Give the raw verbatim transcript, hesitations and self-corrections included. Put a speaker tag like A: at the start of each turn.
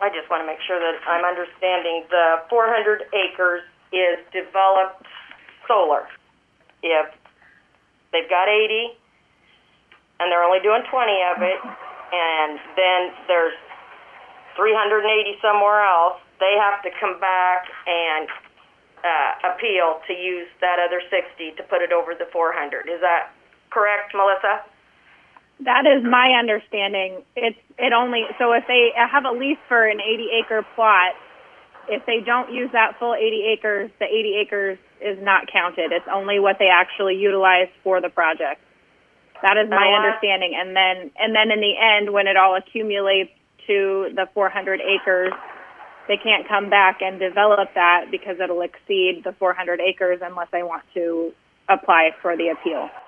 A: I just want to make sure that I'm understanding. The four hundred acres is developed solar. If they've got eighty and they're only doing twenty of it, and then there's three hundred eighty somewhere else, they have to come back and uh, appeal to use that other sixty to put it over the four hundred. Is that correct, Melissa?
B: That is my understanding. It's it only so if they have a lease for an eighty acre plot, if they don't use that full eighty acres, the eighty acres is not counted. It's only what they actually utilize for the project. That is my understanding. And then and then in the end, when it all accumulates to the four hundred acres, they can't come back and develop that because it'll exceed the four hundred acres unless they want to apply for the appeal.